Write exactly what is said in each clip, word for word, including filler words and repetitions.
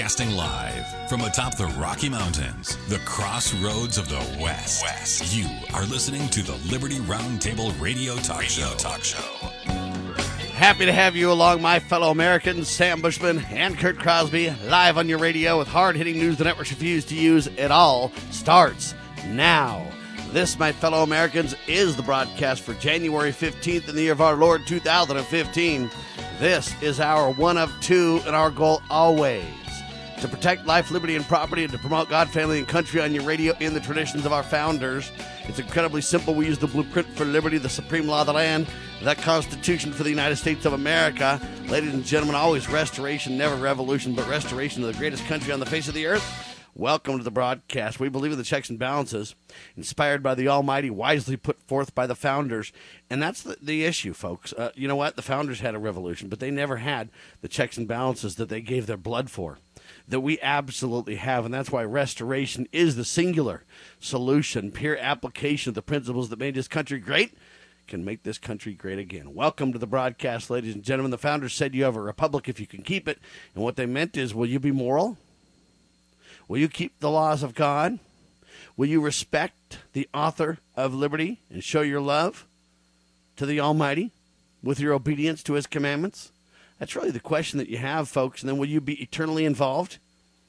Broadcasting live from atop the Rocky Mountains, the crossroads of the West. West. You are listening to the Liberty Roundtable Radio Talk radio Show. Talk Show. Happy to have you along, my fellow Americans. Sam Bushman and Kurt Crosby, live on your radio with hard-hitting news the networks refuse to use. It all starts now. This, my fellow Americans, is the broadcast for January fifteenth in the year of our Lord two thousand fifteen. This is our one of two, and our goal always to protect life, liberty, and property, and to promote God, family, and country on your radio in the traditions of our founders. It's incredibly simple. We use the blueprint for liberty, the supreme law of the land, the Constitution for the United States of America. Ladies and gentlemen, always restoration, never revolution, but restoration of the greatest country on the face of the earth. Welcome to the broadcast. We believe in the checks and balances, inspired by the Almighty, wisely put forth by the founders. And that's the, the issue, folks. Uh, you know what? The founders had a revolution, but they never had the checks and balances that they gave their blood for, that we absolutely have. And that's why restoration is the singular solution. Pure application of the principles that made this country great can make this country great again. Welcome to the broadcast, ladies and gentlemen. The founders said you have a republic if you can keep it. And what they meant is, will you be moral? Will you keep the laws of God? Will you respect the author of liberty and show your love to the Almighty with your obedience to his commandments? That's really the question that you have, folks. And then will you be eternally involved,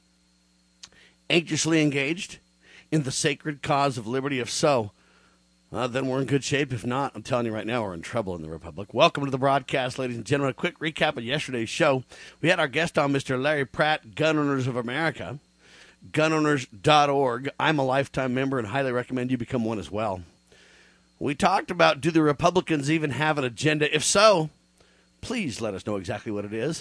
anxiously engaged in the sacred cause of liberty? If so, uh, then we're in good shape. If not, I'm telling you right now, we're in trouble in the Republic. Welcome to the broadcast, ladies and gentlemen. A quick recap of yesterday's show. We had our guest on, Mister Larry Pratt, Gun Owners of America. gun owners dot org. I'm a lifetime member and highly recommend you become one as well. We talked about, do the Republicans even have an agenda? If so, please let us know exactly what it is.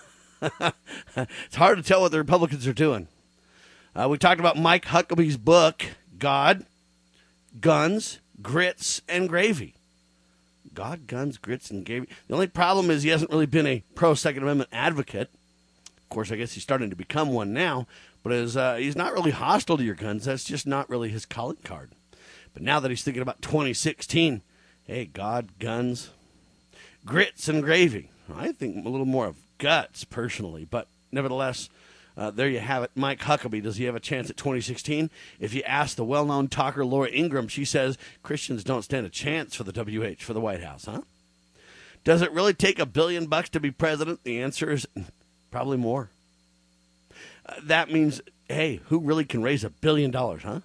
It's hard to tell what the Republicans are doing. Uh, we talked about Mike Huckabee's book, God, Guns, Grits, and Gravy. God, Guns, Grits, and Gravy. The only problem is he hasn't really been a pro-Second Amendment advocate. Of course, I guess he's starting to become one now. But as, uh, he's not really hostile to your guns. That's just not really his calling card. But now that he's thinking about twenty sixteen, hey, God, guns, grits, and gravy. I think a little more of guts, personally. But nevertheless, uh, there you have it. Mike Huckabee, does he have a chance at twenty sixteen? If you ask the well-known talker Laura Ingraham, she says Christians don't stand a chance for the W H, for the White House, huh? Does it really take a billion bucks to be president? The answer is probably more. Uh, that means, hey, who really can raise a billion dollars, huh?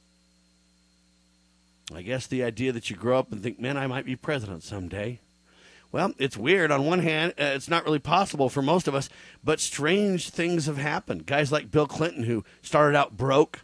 I guess the idea that you grow up and think, man, I might be president someday. Well, it's weird. On one hand, uh, it's not really possible for most of us, but strange things have happened. Guys like Bill Clinton, who started out broke,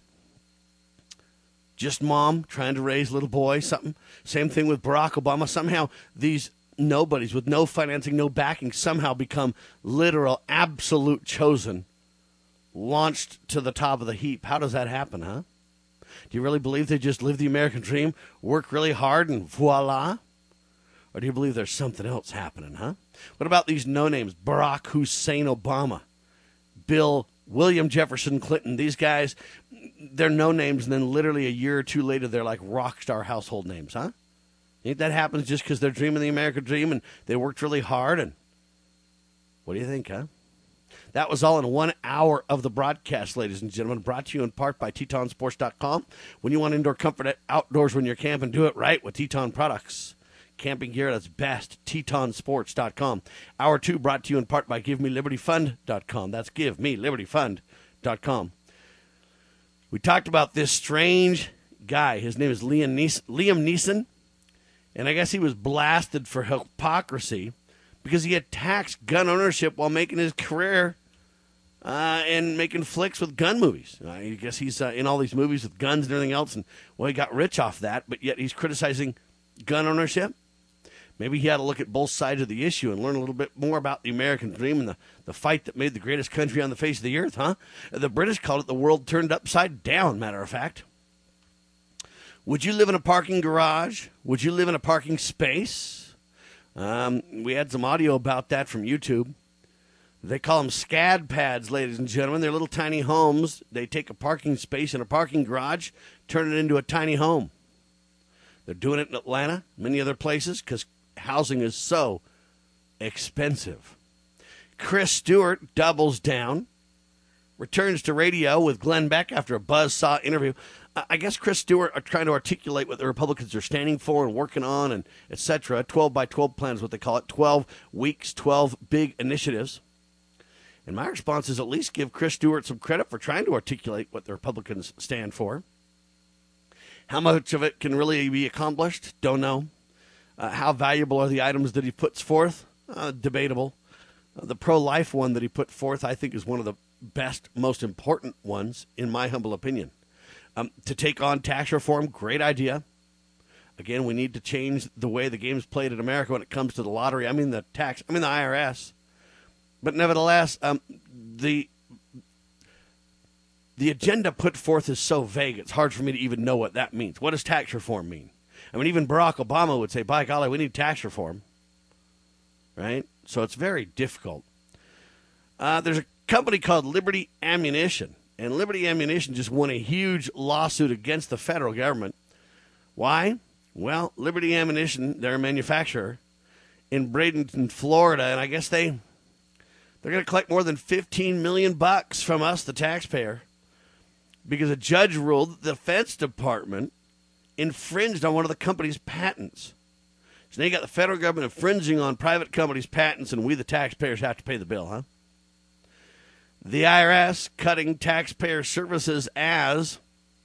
just mom trying to raise little boy, something. Same thing with Barack Obama. Somehow these nobodies with no financing, no backing, somehow become literal, absolute chosen, launched to the top of the heap. How does that happen, huh? Do you really believe they just live the American dream, work really hard, and voila? Or do you believe there's something else happening, huh? What about these no-names? Barack Hussein Obama, Bill William Jefferson Clinton. These guys, they're no-names, and then literally a year or two later, they're like rock star household names, huh? You think that happens just because they're dreaming the American dream and they worked really hard? And what do you think, huh? That was all in one hour of the broadcast, ladies and gentlemen, brought to you in part by Teton Sports dot com. When you want indoor comfort outdoors when you're camping, do it right with Teton products. Camping gear that's best, Teton Sports dot com. Hour two brought to you in part by Give Me Liberty Fund dot com. That's Give Me Liberty Fund dot com. We talked about this strange guy. His name is Liam Neeson, Liam Neeson, and I guess he was blasted for hypocrisy because he attacks gun ownership while making his career uh, and making flicks with gun movies. Uh, I guess he's uh, in all these movies with guns and everything else, and, well, he got rich off that, but yet he's criticizing gun ownership. Maybe he had to look at both sides of the issue and learn a little bit more about the American dream and the, the fight that made the greatest country on the face of the earth, huh? The British called it the world turned upside down, matter of fact. Would you live in a parking garage? Would you live in a parking space? Um, we had some audio about that from YouTube. They call them SCAD pads, ladies and gentlemen. They're little tiny homes. They take a parking space in a parking garage, turn it into a tiny home. They're doing it in Atlanta, many other places, because housing is so expensive. Chris Stewart doubles down, returns to radio with Glenn Beck after a buzzsaw interview. I guess Chris Stewart are trying to articulate what the Republicans are standing for and working on, and et cetera. twelve by twelve plan is what they call it. twelve weeks, twelve big initiatives. And my response is at least give Chris Stewart some credit for trying to articulate what the Republicans stand for. How much of it can really be accomplished? Don't know. Uh, how valuable are the items that he puts forth? Uh, debatable. Uh, the pro-life one that he put forth, I think, is one of the best, most important ones, in my humble opinion. Um, to take on tax reform, great idea. Again, we need to change the way the game's played in America when it comes to the lottery. I mean the tax, I mean the I R S. But nevertheless, um, the the agenda put forth is so vague, it's hard for me to even know what that means. What does tax reform mean? I mean, even Barack Obama would say, by golly, we need tax reform. Right? So it's very difficult. Uh, there's a company called Liberty Ammunition. And Liberty Ammunition just won a huge lawsuit against the federal government. Why? Well, Liberty Ammunition, they're a manufacturer in Bradenton, Florida, and I guess they, they're going to collect more than fifteen million bucks from us, the taxpayer, because a judge ruled that the Defense Department infringed on one of the company's patents. So now you got the federal government infringing on private companies' patents, and we, the taxpayers, have to pay the bill, huh? The I R S cutting taxpayer services as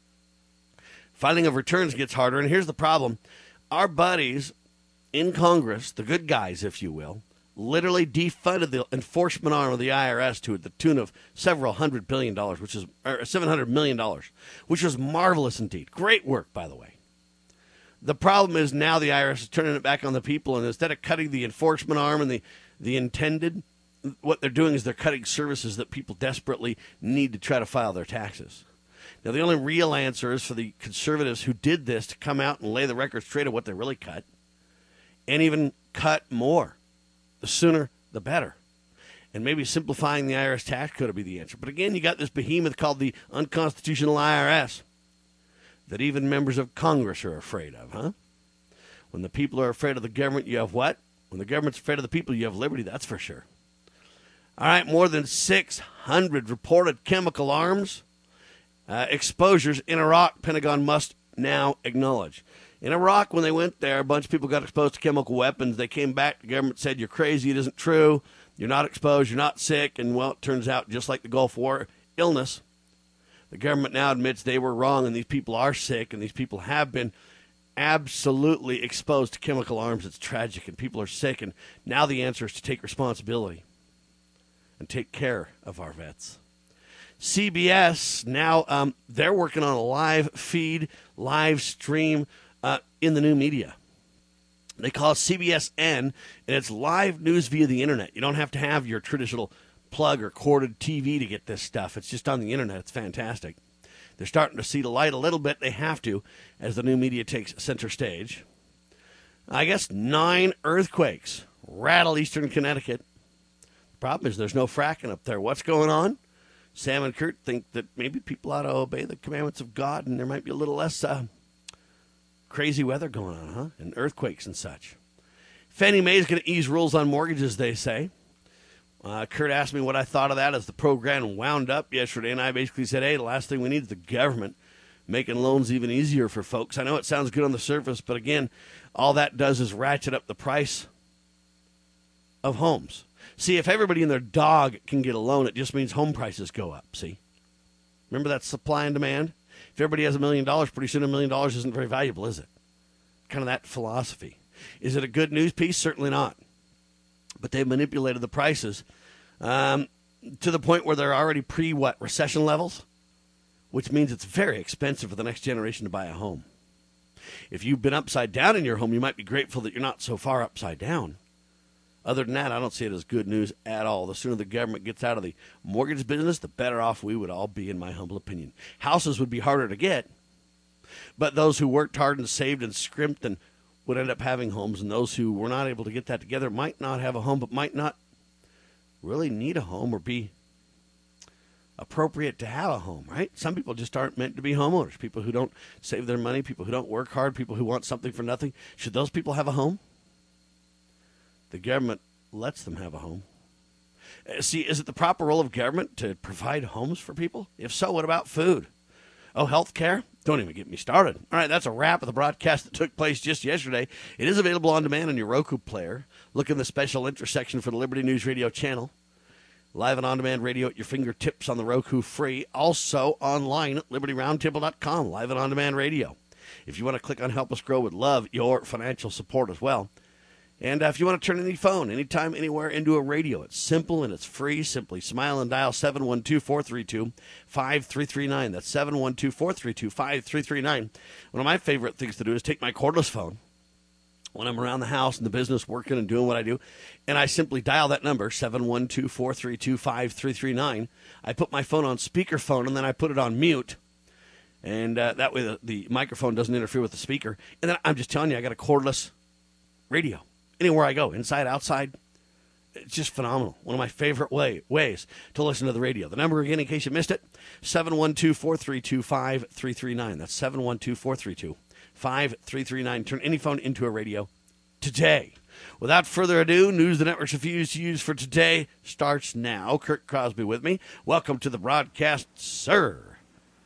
filing of returns gets harder. And here's the problem. Our buddies in Congress, the good guys, if you will, literally defunded the enforcement arm of the I R S to the tune of several hundred billion dollars, which is or seven hundred million dollars, which was marvelous indeed. Great work, by the way. The problem is now the I R S is turning it back on the people, and instead of cutting the enforcement arm and the, the intended, what they're doing is they're cutting services that people desperately need to try to file their taxes. Now, the only real answer is for the conservatives who did this to come out and lay the record straight of what they really cut, and even cut more. The sooner, the better. And maybe simplifying the I R S tax code would be the answer. But again, you got this behemoth called the unconstitutional I R S that even members of Congress are afraid of, huh? When the people are afraid of the government, you have what? When the government's afraid of the people, you have liberty, that's for sure. All right, more than six hundred reported chemical arms uh, exposures in Iraq, Pentagon must now acknowledge. In Iraq, when they went there, a bunch of people got exposed to chemical weapons. They came back, the government said, you're crazy, it isn't true, you're not exposed, you're not sick, and, well, it turns out, just like the Gulf War, illness. The government now admits they were wrong, and these people are sick, and these people have been absolutely exposed to chemical arms. It's tragic, and people are sick, and now the answer is to take responsibility and take care of our vets. C B S, now um, they're working on a live feed, live stream uh, in the new media. They call it C B S N, and it's live news via the internet. You don't have to have your traditional plug or corded T V to get this stuff. It's just on the internet. It's fantastic. They're starting to see the light a little bit. They have to, as the new media takes center stage. I guess nine earthquakes rattle eastern Connecticut. The problem is there's no fracking up there. What's going on? Sam and Kurt think that maybe people ought to obey the commandments of God, and there might be a little less uh, crazy weather going on, huh? And earthquakes and such. Fannie Mae is going to ease rules on mortgages, they say. Uh, Kurt asked me what I thought of that as the program wound up yesterday, and I basically said, hey, the last thing we need is the government making loans even easier for folks. I know it sounds good on the surface, but again, all that does is ratchet up the price of homes. See, if everybody and their dog can get a loan, it just means home prices go up, see? Remember that supply and demand? If everybody has a million dollars, pretty soon a million dollars isn't very valuable, is it? Kind of that philosophy. Is it a good news piece? Certainly not. But they've manipulated the prices um, to the point where they're already pre-what, recession levels, which means it's very expensive for the next generation to buy a home. If you've been upside down in your home, you might be grateful that you're not so far upside down. Other than that, I don't see it as good news at all. The sooner the government gets out of the mortgage business, the better off we would all be, in my humble opinion. Houses would be harder to get, but those who worked hard and saved and scrimped and would end up having homes, and those who were not able to get that together might not have a home, but might not really need a home or be appropriate to have a home, right? Some people just aren't meant to be homeowners. People who don't save their money, people who don't work hard, people who want something for nothing. Should those people have a home? The government lets them have a home. Uh, See, is it the proper role of government to provide homes for people? If so, what about food? Oh, health care? Don't even get me started. All right, that's a wrap of the broadcast that took place just yesterday. It is available on demand on your Roku player. Look in the special intersection for the Liberty News Radio channel. Live and on-demand radio at your fingertips on the Roku free. Also online at liberty roundtable dot com, live and on-demand radio. If you want to click on Help Us Grow, would love your financial support as well. And uh, if you want to turn any phone, anytime, anywhere, into a radio, it's simple and it's free. Simply smile and dial seven one two, four three two, five three three nine. That's seven one two, four three two, five three three nine. One of my favorite things to do is take my cordless phone when I'm around the house and the business working and doing what I do, and I simply dial that number, seven one two, four three two, five three three nine. I put my phone on speakerphone, and then I put it on mute, and uh, that way the, the microphone doesn't interfere with the speaker. And then I'm just telling you, I got a cordless radio. Anywhere I go, inside, outside, it's just phenomenal. One of my favorite way, ways to listen to the radio. The number again, in case you missed it, seven one two, four three two, five three three nine. That's seven one two, four three two, five three three nine. Turn any phone into a radio today. Without further ado, news the networks refuse to use for today starts now. Kurt Crosby with me. Welcome to the broadcast, sir.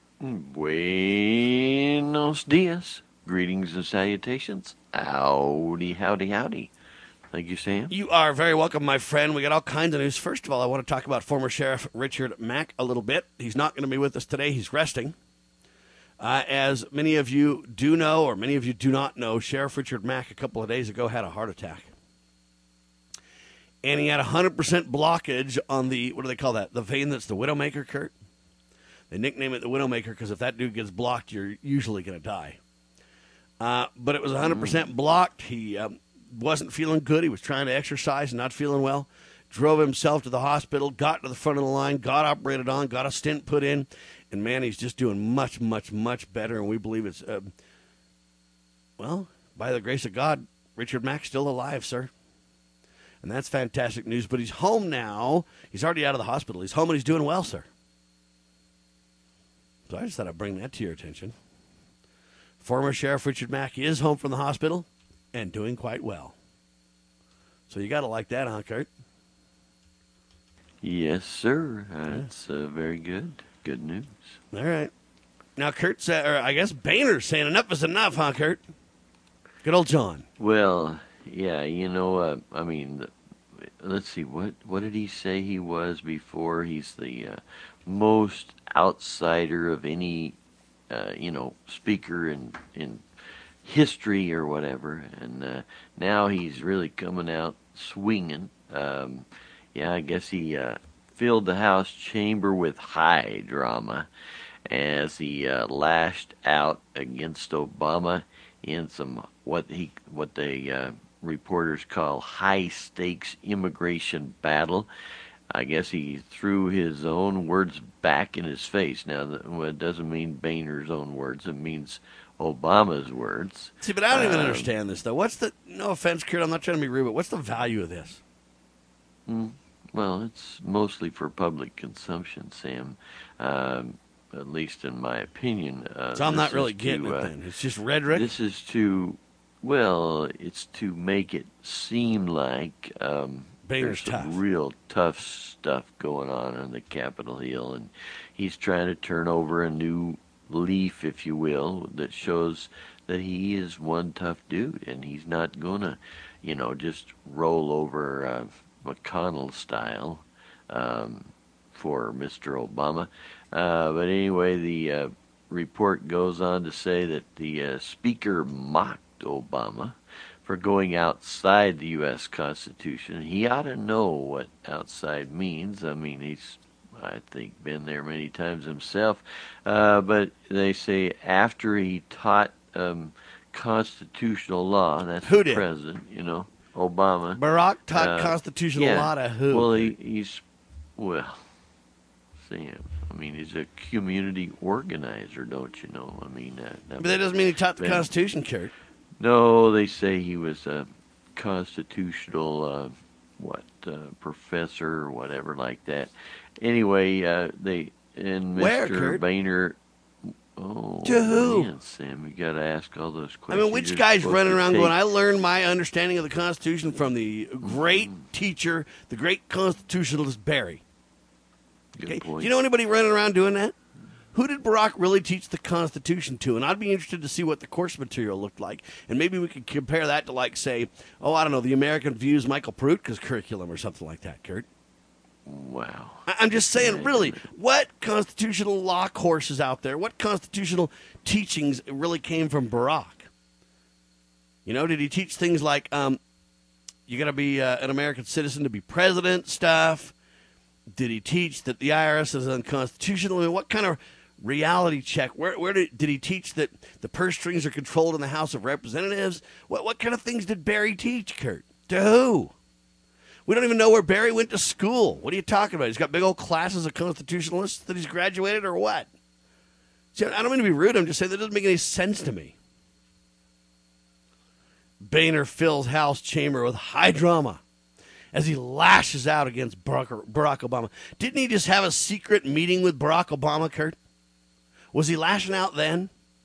Buenos dias. Greetings and salutations. Howdy, howdy, howdy. Thank you, Sam. You are very welcome, my friend. We got all kinds of news. First of all, I want to talk about former Sheriff Richard Mack a little bit. He's not going to be with us today. He's resting. Uh, as many of you do know, or many of you do not know, Sheriff Richard Mack a couple of days ago had a heart attack. And he had one hundred percent blockage on the, what do they call that? The vein that's the Widowmaker, Kurt? They nickname it the Widowmaker because if that dude gets blocked, you're usually going to die. Uh, but it was one hundred percent blocked. He um, wasn't feeling good. He was trying to exercise and not feeling well. Drove himself to the hospital, got to the front of the line, got operated on, got a stent put in. And, man, he's just doing much, much, much better. And we believe it's, uh, well, by the grace of God, Richard Mack's still alive, sir. And that's fantastic news. But he's home now. He's already out of the hospital. He's home and he's doing well, sir. So I just thought I'd bring that to your attention. Former Sheriff Richard Mack is home from the hospital and doing quite well. So you got to like that, huh, Kurt? Yes, sir. That's uh, very good. Good news. All right. Now, Kurt's, uh, or I guess Boehner's saying enough is enough, huh, Kurt? Good old John. Well, yeah, you know, uh, I mean, let's see, what what did he say he was before? He's the uh, most outsider of any, uh, you know, speaker in, in history or whatever. And uh, now he's really coming out swinging. Um, yeah, I guess he uh, filled the House chamber with high drama as he uh, lashed out against Obama in some what he what they uh, reporters call high stakes immigration battle. I guess he threw his own words back in his face. Now, it doesn't mean Boehner's own words; it means Obama's words. See, but I don't even um, understand this, though. What's the, no offense, Kurt, I'm not trying to be rude, but what's the value of this? Mm, well, it's mostly for public consumption, Sam, um, at least in my opinion. Uh, so I'm not this really is getting to, it uh, then. It's just rhetoric? This is to, well, it's to make it seem like um, Boehner's there's some tough. real tough stuff going on on the Capitol Hill, and he's trying to turn over a new leaf, if you will, that shows that he is one tough dude, and he's not going to, you know, just roll over uh, McConnell style um, for Mister Obama. Uh, but anyway, the uh, report goes on to say that the uh, speaker mocked Obama for going outside the U S Constitution. He ought to know what outside means. I mean, he's, I think, been there many times himself. Uh, but they say after he taught um, constitutional law, that's Who the did? president, you know, Obama. Barack taught Uh, constitutional yeah. law to who? Well, he, he's, well, Sam, I mean, he's a community organizer, don't you know? I mean, uh, but that doesn't mean he taught the been- Constitution, Kurt. No, they say he was a constitutional, uh, what, uh, professor or whatever like that. Anyway, uh, they and Where, Mister Kurt? Boehner, Oh, To who? man, Sam, you got to ask all those I questions. mean, which You're guy's supposed running to around take- going, I learned my understanding of the Constitution from the great teacher, the great constitutionalist Barry. Good Okay? point. Do you know anybody running around doing that? Who did Barack really teach the Constitution to? And I'd be interested to see what the course material looked like. And maybe we could compare that to, like, say, oh, I don't know, the American Views Michael Perutka's curriculum or something like that, Kurt. Wow. I- I'm just saying, really, what constitutional law courses out there, what constitutional teachings really came from Barack? You know, did he teach things like um, you got to be uh, an American citizen to be president stuff? Did he teach that the I R S is unconstitutional? I mean, what kind of reality check? Where, where did, did he teach that the purse strings are controlled in the House of Representatives? What, what kind of things did Barry teach, Kurt? To who? We don't even know where Barry went to school. What are you talking about? He's got big old classes of constitutionalists that he's graduated or what? See, I don't mean to be rude. I'm just saying that doesn't make any sense to me. Boehner fills House chamber with high drama as he lashes out against Barack, Barack Obama. Didn't he just have a secret meeting with Barack Obama, Kurt? Was he lashing out then?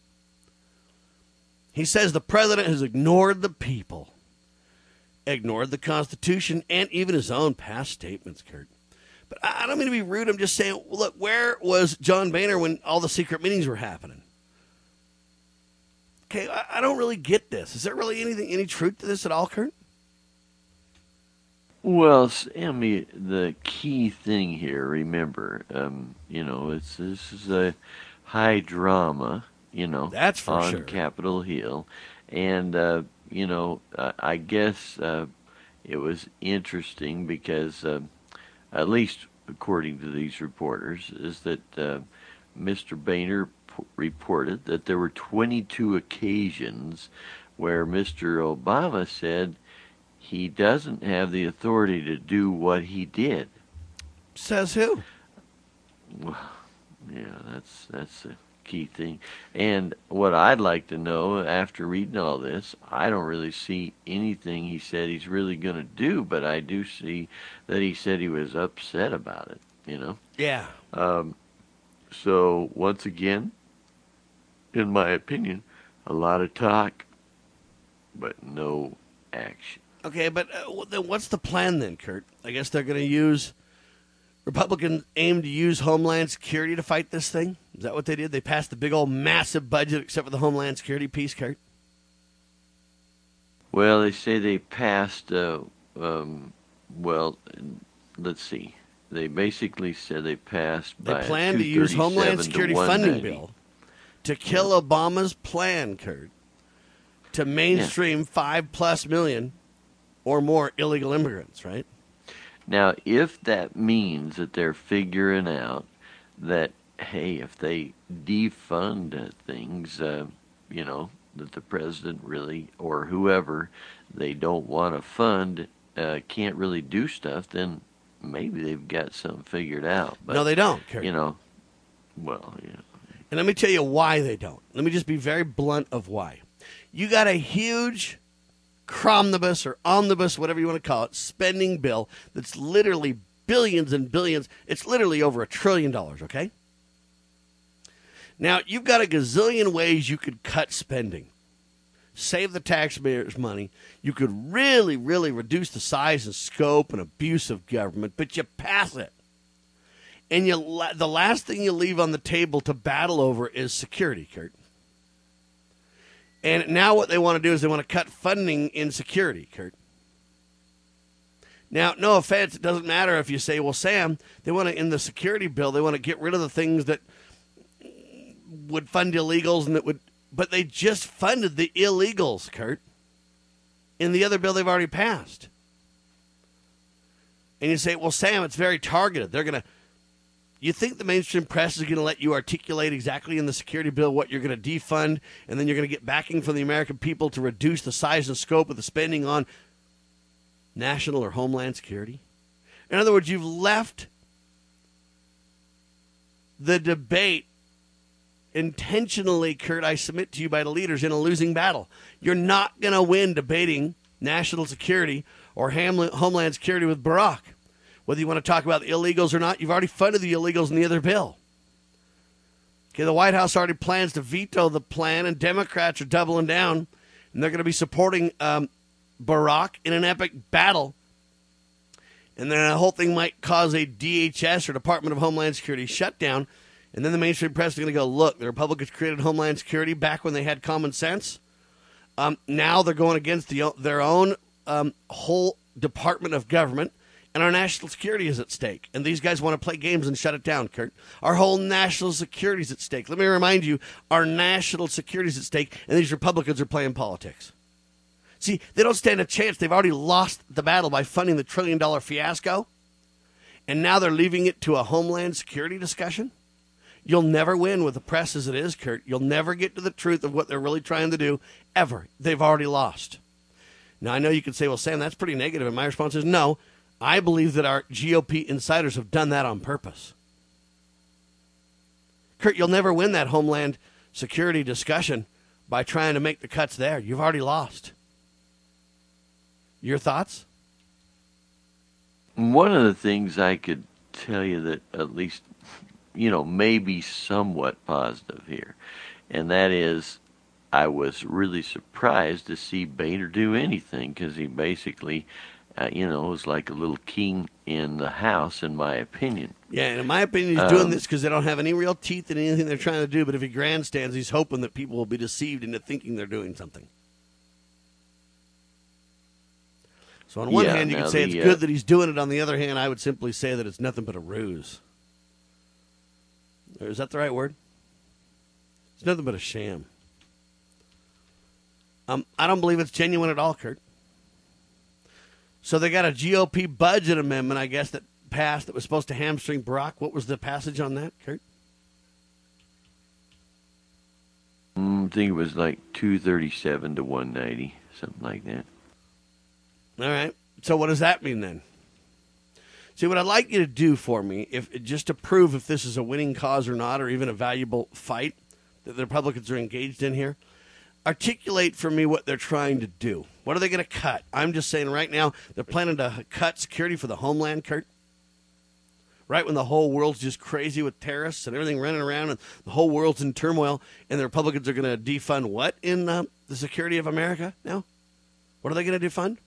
He says the president has ignored the people, ignored the Constitution, and even his own past statements, Kurt. But I don't mean to be rude. I'm just saying, look, where was John Boehner when all the secret meetings were happening? Okay, I, I don't really get this. Is there really anything, any truth to this at all, Kurt? Well, Sammy, the key thing here, remember, um, you know, it's this is a high drama, you know, That's for on sure. Capitol Hill, and uh, you know, uh, I guess uh, it was interesting because, uh, at least according to these reporters, is that uh, Mister Boehner p- reported that there were twenty-two occasions where Mister Obama said he doesn't have the authority to do what he did. Says who? Well, yeah, that's that's the key thing. And what I'd like to know after reading all this, I don't really see anything he said he's really going to do, but I do see that he said he was upset about it, you know? Yeah. So, once again, in my opinion, a lot of talk, but no action. Okay, but uh, then what's the plan then, Kurt? I guess they're going to use, Republicans aim to use Homeland Security to fight this thing? Is that what they did? They passed the big old massive budget except for the Homeland Security piece, Kurt? Well, they say they passed, uh, um, well, let's see. They basically said they passed They by plan to use Homeland Security funding bill to kill Yeah. Obama's plan, Kurt, to mainstream five plus million or more illegal immigrants, right? Now, if that means that they're figuring out that, hey, if they defund uh, things, uh, you know, that the president really, or whoever they don't want to fund, uh, can't really do stuff, then maybe they've got something figured out. But, no, they don't, Kurt. You know, well, you know. And let me tell you why they don't. Let me just be very blunt of why. You got a huge cromnibus or omnibus, whatever you want to call it, spending bill that's literally billions and billions. It's literally over a trillion dollars, okay? Now, you've got a gazillion ways you could cut spending, save the taxpayers' money. You could really, really reduce the size and scope and abuse of government, but you pass it. And you, la- the last thing you leave on the table to battle over is security, Kurt. And now what they want to do is they want to cut funding in security, Kurt. Now, no offense, it doesn't matter if you say, well, Sam, they want to, in the security bill, they want to get rid of the things that would fund illegals and that would, but they just funded the illegals, Kurt, in the other bill they've already passed. And you say, well, Sam, it's very targeted. They're going to, you think the mainstream press is going to let you articulate exactly in the security bill what you're going to defund, and then you're going to get backing from the American people to reduce the size and scope of the spending on national or homeland security? In other words, you've left the debate intentionally, Kurt, I submit to you, by the leaders in a losing battle. You're not going to win debating national security or Hamlet, homeland security with Barack. Whether you want to talk about the illegals or not, you've already funded the illegals in the other bill. Okay, the White House already plans to veto the plan, and Democrats are doubling down, and they're going to be supporting um, Barack in an epic battle. And then the whole thing might cause a D H S or Department of Homeland Security shutdown. And then the mainstream press is going to go, look, the Republicans created Homeland Security back when they had common sense. Um, now they're going against the, their own um, whole Department of Government, and our national security is at stake. And these guys want to play games and shut it down, Kurt. Our whole national security is at stake. Let me remind you, our national security is at stake, and these Republicans are playing politics. See, they don't stand a chance. They've already lost the battle by funding the trillion-dollar fiasco, and now they're leaving it to a Homeland Security discussion. You'll never win with the press as it is, Kurt. You'll never get to the truth of what they're really trying to do, ever. They've already lost. Now, I know you could say, well, Sam, that's pretty negative, and my response is no. I believe that our G O P insiders have done that on purpose. Kurt, you'll never win that Homeland Security discussion by trying to make the cuts there. You've already lost. Your thoughts? One of the things I could tell you that at least, you know, maybe somewhat positive here, and that is I was really surprised to see Boehner do anything, because he basically, uh, you know, was like a little king in the house, in my opinion. Yeah, and in my opinion, he's um, doing this because they don't have any real teeth in anything they're trying to do, but if he grandstands, he's hoping that people will be deceived into thinking they're doing something. So on one yeah, hand, you could say the, it's good uh, that he's doing it. On the other hand, I would simply say that it's nothing but a ruse. Or is that the right word? It's nothing but a sham. Um, I don't believe it's genuine at all, Kurt. So they got a G O P budget amendment, I guess, that passed that was supposed to hamstring Barack. What was the passage on that, Kurt? I think it was like two thirty-seven to one ninety, something like that. All right. So what does that mean then? See, what I'd like you to do for me, if just to prove if this is a winning cause or not, or even a valuable fight that the Republicans are engaged in here, articulate for me what they're trying to do. What are they going to cut? I'm just saying right now they're planning to cut security for the homeland, Kurt. Right when the whole world's just crazy with terrorists and everything running around and the whole world's in turmoil, and the Republicans are going to defund what in uh, the security of America now? What are they going to defund?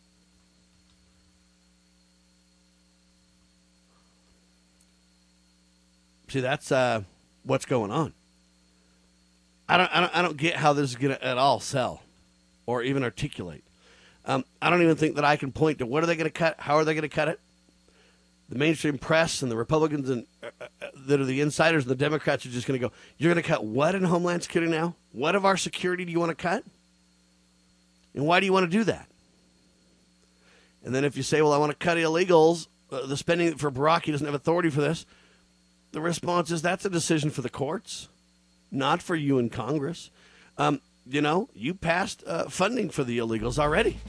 See, that's uh, what's going on. I don't, I don't, I don't get how this is going to at all sell, or even articulate. Um, I don't even think that I can point to what are they going to cut, how are they going to cut it. The mainstream press and the Republicans and uh, uh, that are the insiders and the Democrats are just going to go, you're going to cut what in Homeland Security now? What of our security do you want to cut? And why do you want to do that? And then if you say, well, I want to cut illegals, uh, the spending for Barack, he doesn't have authority for this. The response is that's a decision for the courts, not for you in Congress. Um, you know, you passed uh, funding for the illegals already.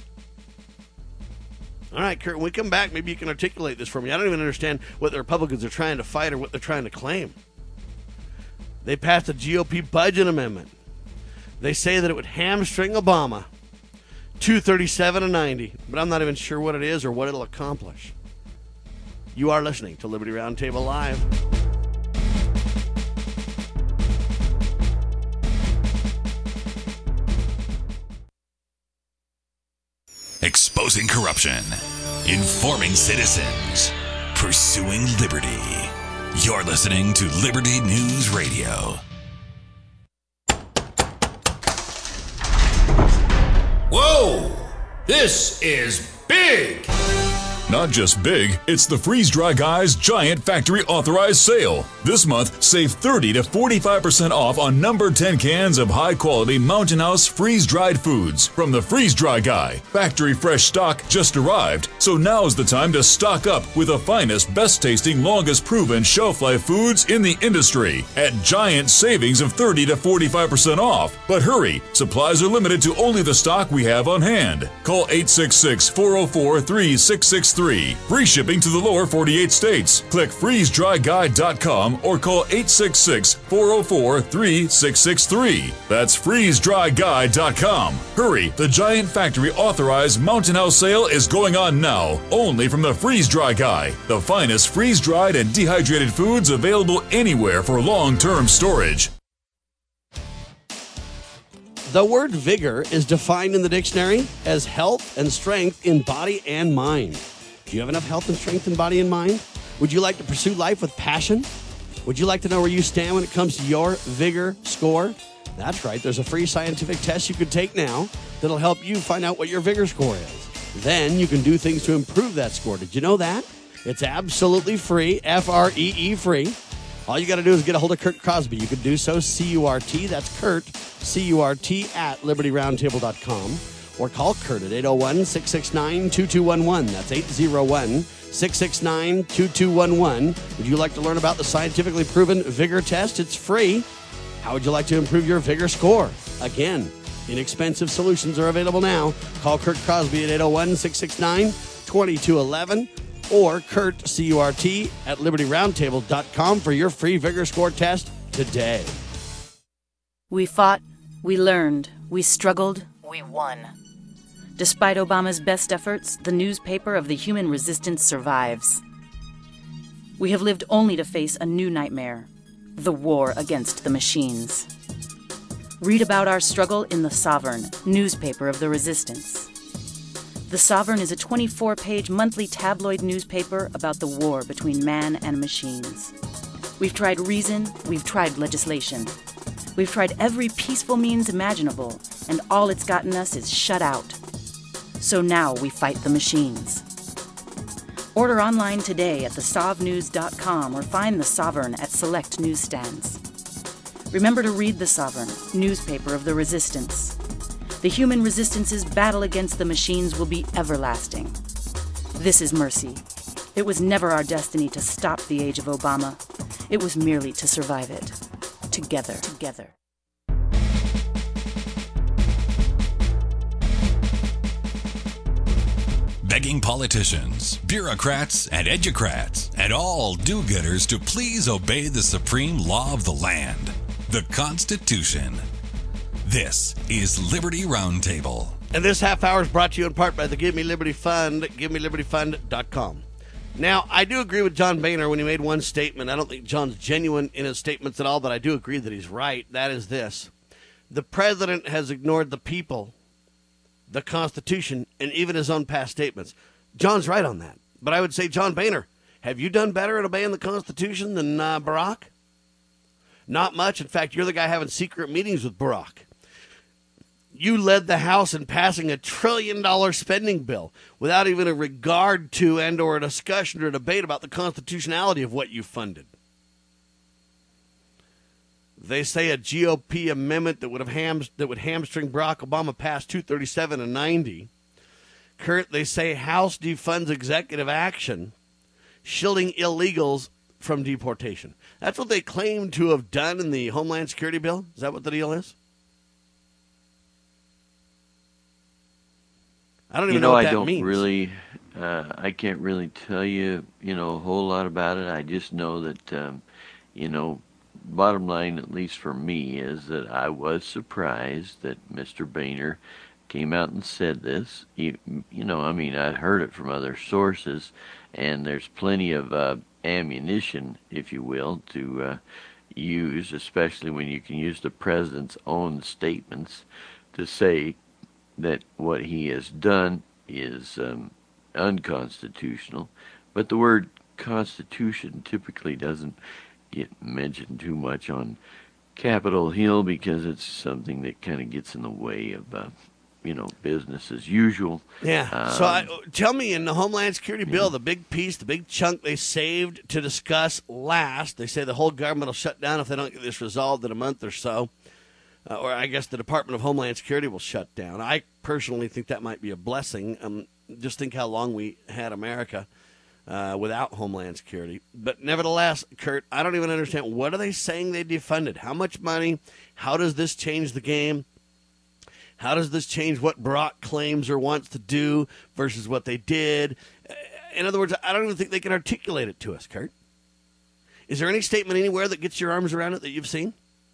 All right, Kurt, when we come back, maybe you can articulate this for me. I don't even understand what the Republicans are trying to fight or what they're trying to claim. They passed a G O P budget amendment. They say that it would hamstring Obama, two thirty-seven to ninety, but I'm not even sure what it is or what it'll accomplish. You are listening to Liberty Roundtable Live. Exposing corruption, informing citizens, pursuing liberty. You're listening to Liberty News Radio. Whoa! This is big! Not just big, it's the Freeze Dry Guy's giant factory authorized sale. This month, save thirty to forty-five percent off on number ten cans of high quality Mountain House freeze dried foods from the Freeze Dry Guy. Factory fresh stock just arrived, so now's the time to stock up with the finest, best tasting, longest proven shelf life foods in the industry at giant savings of thirty to forty-five percent off. But hurry, supplies are limited to only the stock we have on hand. Call eight six six, four oh four, three six six three. Free shipping to the lower forty-eight states. Click freeze dry guy dot com or call eight six six, four oh four, three six six three. That's freeze dry guy dot com. Hurry, the giant factory authorized Mountain House sale is going on now, only from the Freeze Dry Guy, the finest freeze-dried and dehydrated foods available anywhere for long-term storage. The word vigor is defined in the dictionary as health and strength in body and mind. Do you have enough health and strength in body and mind? Would you like to pursue life with passion? Would you like to know where you stand when it comes to your vigor score? That's right. There's a free scientific test you can take now that'll help you find out what your vigor score is. Then you can do things to improve that score. Did you know that? It's absolutely free, F R E E free. All you got to do is get a hold of Curt Crosby. You can do so, C U R T, that's Curt, C U R T, at liberty roundtable dot com. Or call Curt at eight oh one, six six nine, two two one one. That's eight oh one, six six nine, two two one one. Would you like to learn about the scientifically proven vigor test? It's free. How would you like to improve your vigor score? Again, inexpensive solutions are available now. Call Curt Crosby at eight oh one, six six nine, two two one one. Or Curt, C U R T, at liberty roundtable dot com for your free vigor score test today. We fought, we learned, we struggled, we won. Despite Obama's best efforts, the newspaper of the human resistance survives. We have lived only to face a new nightmare, the war against the machines. Read about our struggle in The Sovereign, newspaper of the resistance. The Sovereign is a twenty-four page monthly tabloid newspaper about the war between man and machines. We've tried reason, we've tried legislation. We've tried every peaceful means imaginable, and all it's gotten us is shut out. So now we fight the machines. Order online today at the sov news dot com or find The Sovereign at select newsstands. Remember to read The Sovereign, newspaper of the resistance. The human resistance's battle against the machines will be everlasting. This is mercy. It was never our destiny to stop the age of Obama. It was merely to survive it. Together, together. Begging politicians, bureaucrats, and educrats, and all do-gooders to please obey the supreme law of the land, the Constitution. This is Liberty Roundtable. And this half hour is brought to you in part by the Give Me Liberty Fund, give me liberty fund dot com. Now, I do agree with John Boehner when he made one statement. I don't think John's genuine in his statements at all, but I do agree that he's right. That is this. The president has ignored the people, the Constitution, and even his own past statements. John's right on that. But I would say, John Boehner, have you done better at obeying the Constitution than uh, Barack? Not much. In fact, you're the guy having secret meetings with Barack. You led the House in passing a trillion dollar spending bill without even a regard to and or a discussion or a debate about the constitutionality of what you funded. They say a G O P amendment that would have ham- that would hamstring Barack Obama passed two thirty-seven and ninety. Kurt, they say House defunds executive action, shielding illegals from deportation. That's what they claim to have done in the Homeland Security bill. Is that what the deal is? I don't even you know, know what I that don't means. really, uh, I can't really tell you, you know, a whole lot about it. I just know that, um, you know, bottom line, at least for me, is that I was surprised that Mister Boehner came out and said this. You, you know, I mean, I'd heard it from other sources, and there's plenty of uh, ammunition, if you will, to uh, use, especially when you can use the president's own statements to say that what he has done is um, unconstitutional. But the word Constitution typically doesn't get mentioned too much on Capitol Hill because it's something that kind of gets in the way of, uh, you know, business as usual. Yeah. Um, so I, tell me, in the Homeland Security bill, the big piece, the big chunk they saved to discuss last, they say the whole government will shut down if they don't get this resolved in a month or so. Uh, or I guess the Department of Homeland Security will shut down. I personally think that might be a blessing. Um, just think how long we had America uh, without Homeland Security. But nevertheless, Kurt, I don't even understand. What are they saying they defunded? How much money? How does this change the game? How does this change what Barack claims or wants to do versus what they did? In other words, I don't even think they can articulate it to us, Kurt. Is there any statement anywhere that gets your arms around it that you've seen?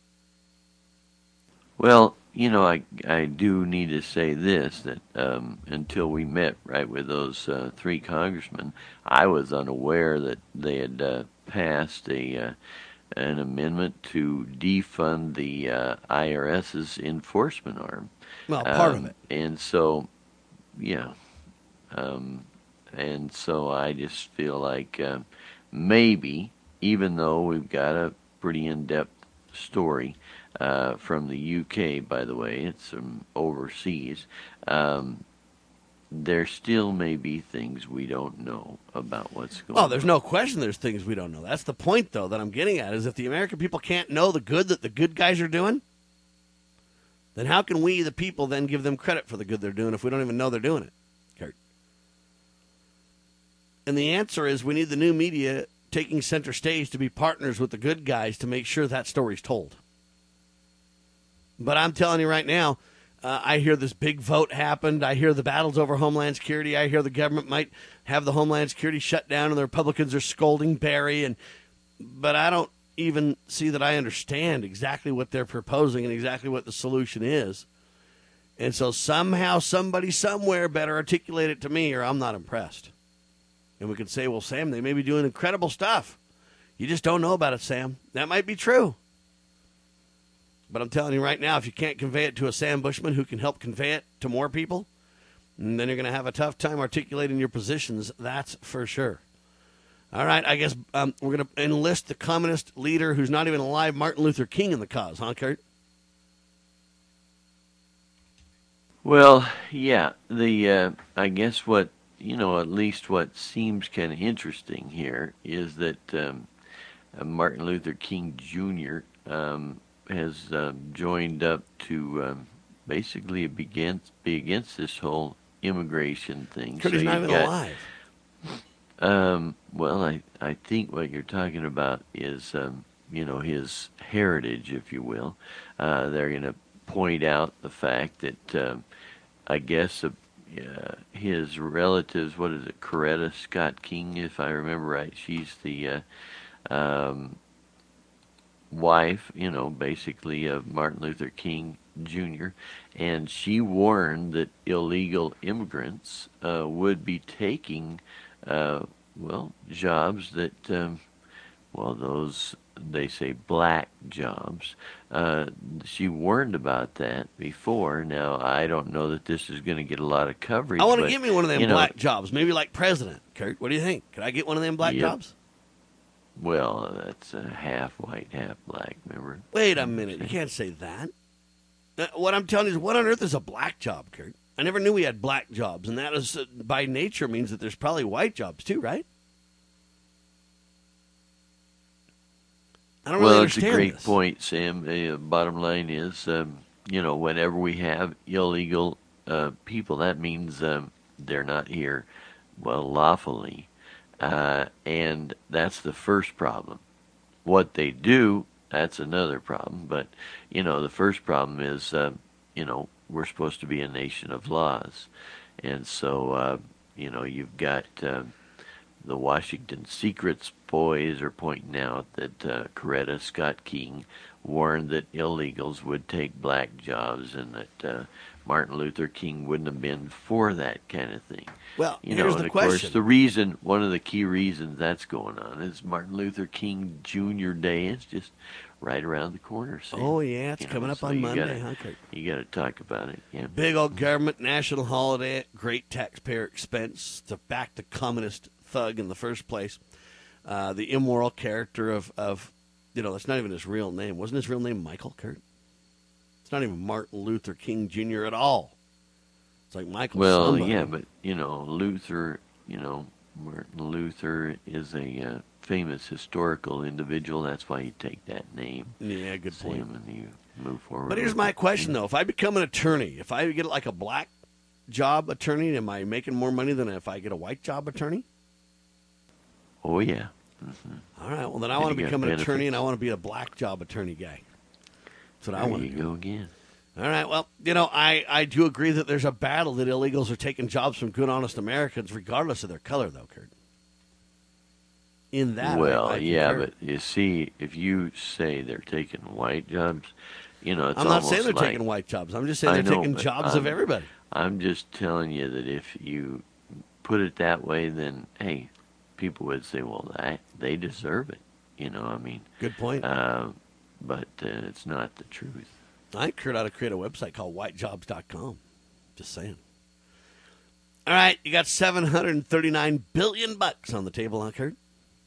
Well, you know, I, I do need to say this, that um, until we met, right, with those uh, three congressmen, I was unaware that they had uh, passed a uh, an amendment to defund the uh, IRS's enforcement arm. Well, part um, of it. And so, yeah. Um, and so I just feel like uh, maybe, even though we've got a pretty in-depth story uh, from the U K, by the way, it's from overseas, um, there still may be things we don't know about what's going on. Oh, there's no question there's things we don't know. That's the point, though, that I'm getting at, is if the American people can't know the good that the good guys are doing, then how can we, the people, then give them credit for the good they're doing if we don't even know they're doing it, Kurt? And the answer is we need the new media taking center stage to be partners with the good guys to make sure that story's told. But I'm telling you right now, Uh, I hear this big vote happened. I hear the battles over Homeland Security. I hear the government might have the Homeland Security shut down, and the Republicans are scolding Barry. And but I don't even see that I understand exactly what they're proposing and exactly what the solution is. And so somehow somebody somewhere better articulate it to me, or I'm not impressed. And we could say, well, Sam, they may be doing incredible stuff. You just don't know about it, Sam. That might be true. But I'm telling you right now, if you can't convey it to a Sam Bushman who can help convey it to more people, then you're going to have a tough time articulating your positions, that's for sure. All right, I guess um, we're going to enlist the communist leader who's not even alive, Martin Luther King, in the cause, huh, Kurt? Well, yeah, the uh, I guess what, you know, at least what seems kind of interesting here is that um, uh, Martin Luther King Junior um, has um, joined up to um, basically be against, be against this whole immigration thing. Kurt, he's not even got, alive. Um, well, I, I think what you're talking about is, um, you know, his heritage, if you will. Uh, they're going to point out the fact that, um, I guess, uh, uh, his relatives, what is it, Coretta Scott King, if I remember right, she's the uh, um, wife, you know, basically of Martin Luther King Junior, and she warned that illegal immigrants uh, would be taking, uh, well, jobs that, um, well, those, they say black jobs. Uh, she warned about that before. Now, I don't know that this is going to get a lot of coverage. I want to but, give me one of them you know, black jobs, maybe like president, Kurt. What do you think? Could I get one of them black Yep. jobs? Well, that's uh, half white, half black, remember? Wait a minute. You can't say that. Uh, What I'm telling you is, what on earth is a black job, Kurt? I never knew we had black jobs, and that is, uh, by nature, means that there's probably white jobs too, right? I don't Well, really it's a understand great this. point, Sam. The uh, bottom line is, um, you know, whenever we have illegal uh, people, that means um, they're not here, well, lawfully. Uh, and that's the first problem. What they do, that's another problem. But, you know, the first problem is, um, you know, we're supposed to be a nation of laws. And so, uh, you know, you've got um, the Washington Secrets boys are pointing out that uh, Coretta Scott King warned that illegals would take black jobs and that uh, Martin Luther King wouldn't have been for that kind of thing. Well, You here's know, the and of question. course, the reason, one of the key reasons that's going on is Martin Luther King Junior Day. It's just right around the corner. Sam. Oh, yeah, it's You know, coming up so on you Monday, gotta- huh, Kurt? You got to talk about it. Yeah. Big old government national holiday at great taxpayer expense to back the communist thug in the first place. Uh, the immoral character of, of, you know, that's not even his real name. Wasn't his real name Michael, Kurt? It's not even Martin Luther King Junior at all. It's like Michael Well, somebody. yeah, but you know, Luther. You know, Martin Luther is a uh, famous historical individual. That's why you take that name. Yeah, good point. Sam, and you move forward. But here's with my it. question, though. If I become an attorney, if I get like a black job attorney, am I making more money than if I get a white job attorney? Oh yeah. All right, well, then I And want to you got become an attorney, benefits. and I want to be a black job attorney guy. That's what I There want you to do. go again. All right, well, you know, I, I do agree that there's a battle that illegals are taking jobs from good, honest Americans, regardless of their color, though, Kurt. In that, I- Well, I yeah, concur. but you see, if you say they're taking white jobs, you know, it's I'm not almost saying they're like, taking white jobs. I'm just saying I they're know, taking but jobs of I'm- everybody. I'm just telling you that if you put it that way, then hey, people would say, well, that, they deserve it. You know, I mean, Good point. Uh, but uh, it's not the truth. I think Kurt ought to create a website called white jobs dot com. Just saying. All right, you got seven hundred thirty-nine billion bucks on the table, huh, Kurt?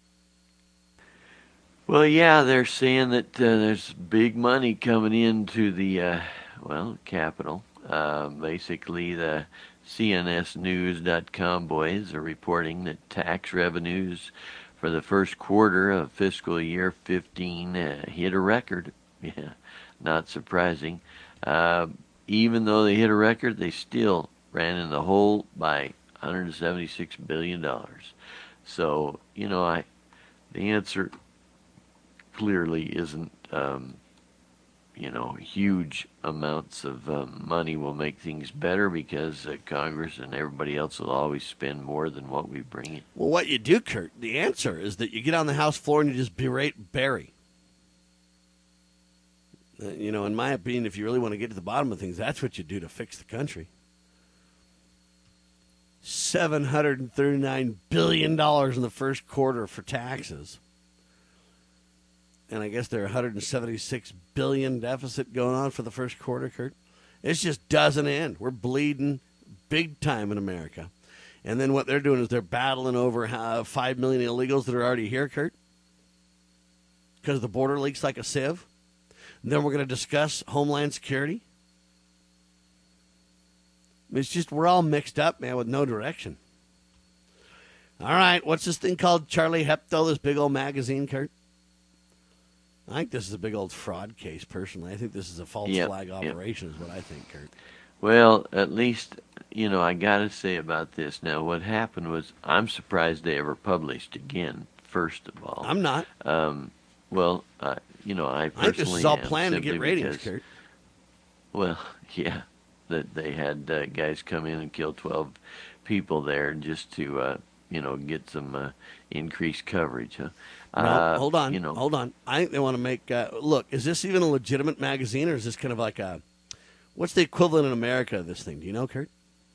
Well, yeah, they're saying that uh, there's big money coming into the, uh, well, Capitol. Uh, basically, the C N S news dot com boys are reporting that tax revenues for the first quarter of fiscal year fifteen uh, hit a record. Yeah, not surprising. Uh, even though they hit a record, they still ran in the hole by one hundred seventy-six billion dollars. So, you know, I the answer clearly isn't, um, you know, huge amounts of um, money will make things better, because uh, Congress and everybody else will always spend more than what we bring in. Well, what you do, Kurt, the answer is that you get on the House floor and you just berate Barry. Uh, you know, in my opinion, if you really want to get to the bottom of things, that's what you do to fix the country. seven hundred thirty-nine billion dollars in the first quarter for taxes. And I guess there are one hundred seventy-six billion dollars deficit going on for the first quarter, Kurt. It just doesn't end. We're bleeding big time in America. And then what they're doing is they're battling over how five million illegals that are already here, Kurt, because the border leaks like a sieve. And then we're going to discuss Homeland Security. It's just we're all mixed up, man, with no direction. All right, what's this thing called, Charlie Hebdo, this big old magazine, Kurt? I think this is a big old fraud case, personally. I think this is a false yep, flag operation yep. is what I think, Kurt. Well, at least, you know, I got to say about this. Now, what happened was, I'm surprised they ever published again, first of all. I'm not. Um, well, uh, you know, I personally I think this is all am, planned to get ratings, because, Kurt. Well, yeah, that they had uh, guys come in and kill twelve people there just to, uh, you know, get some uh, increased coverage, huh? No, uh, hold on, you know, hold on. I think they want to make, uh, look, is this even a legitimate magazine, or is this kind of like a, what's the equivalent in America of this thing? Do you know, Kurt?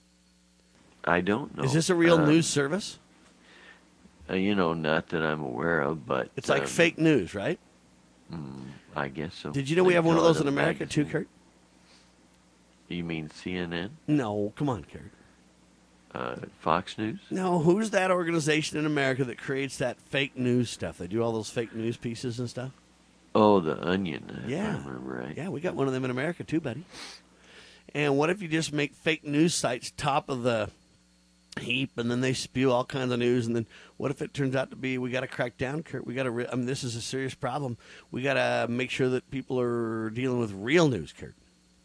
I don't know. Is this a real um, news service? Uh, you know, not that I'm aware of, but... It's like um, fake news, right? Mm, I guess so. Did you know we They have one of call those it in a America magazine. too, Kurt? You mean C N N? No, come on, Kurt. Uh, Fox News? No, who's that organization in America that creates that fake news stuff? They do all those fake news pieces and stuff? Oh, The Onion, if Yeah. I remember right. Yeah, we got one of them in America too, buddy. And what if you just make fake news sites top of the heap, and then they spew all kinds of news, and then what if it turns out to be we got to crack down, Kurt? We got to. Re- I mean, this is a serious problem. We got to make sure that people are dealing with real news, Kurt,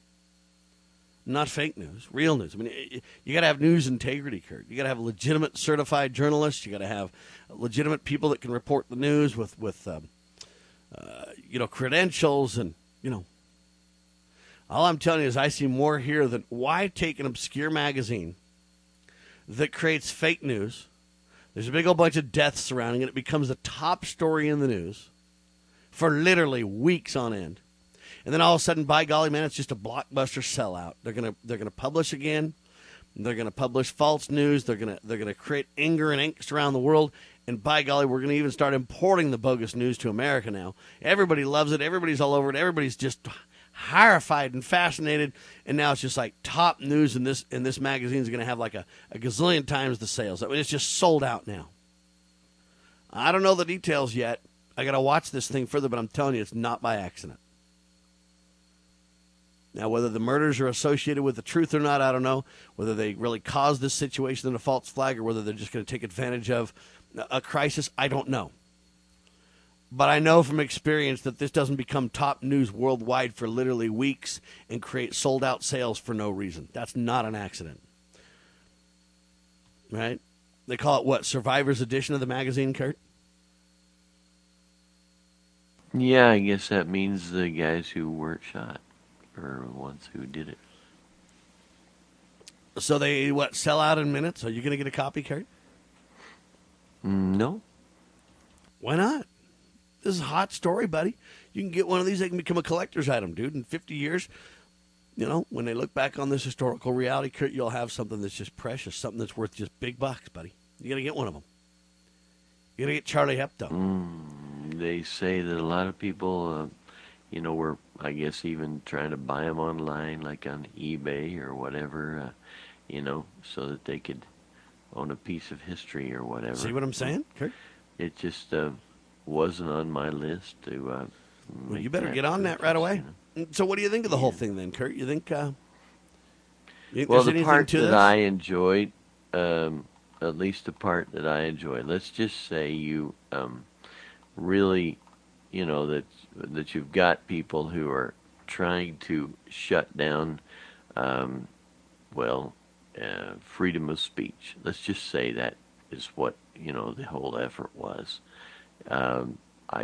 not fake news, real news. I mean, you got to have news integrity, Kurt. You got to have legitimate, certified journalists. You got to have legitimate people that can report the news with with um, uh, you know credentials, and you know. All I'm telling you is I see more here than why take an obscure magazine that creates fake news. There's a big old bunch of deaths surrounding it. It becomes the top story in the news for literally weeks on end. And then all of a sudden, by golly, man, it's just a blockbuster sellout. They're gonna they're gonna publish again. They're gonna publish false news. They're gonna they're gonna create anger and angst around the world. And by golly, we're gonna even start importing the bogus news to America now. Everybody loves it. Everybody's all over it. Everybody's just horrified and fascinated, and now it's just like top news in this in this magazine is going to have like a, a gazillion times the sales. I mean, it's just sold out now. I don't know the details yet. I got to watch this thing further, but I'm telling you, it's not by accident. Now, whether the murders are associated with the truth or not, I don't know. Whether they really caused this situation in a false flag, or whether they're just going to take advantage of a crisis, I don't know. But I know from experience that this doesn't become top news worldwide for literally weeks and create sold-out sales for no reason. That's not an accident. Right? They call it, what, Survivor's Edition of the magazine, Kurt? Yeah, I guess that means the guys who weren't shot are the ones who did it. So they, what, sell out in minutes? Are you going to get a copy, Kurt? No. Why not? This is a hot story, buddy. You can get one of these. They can become a collector's item, dude. In fifty years, you know, when they look back on this historical reality, Kurt, you'll have something that's just precious, something that's worth just big bucks, buddy. You got to get one of them. You got to get Charlie Hebdo. Mm, they say that a lot of people, uh, you know, were, I guess, even trying to buy them online, like on eBay or whatever, uh, you know, so that they could own a piece of history or whatever. See what I'm saying, Kurt? It just uh, wasn't on my list to. Uh, well, you better get on that right away. You know? So, what do you think of the yeah. whole thing, then, Kurt? You think? Uh, you think well, the part that this? I enjoyed, um, at least the part that I enjoyed. Let's just say you um, really, you know, that that you've got people who are trying to shut down, um, well, uh, freedom of speech. Let's just say that is what, you know, the whole effort was. Um, I,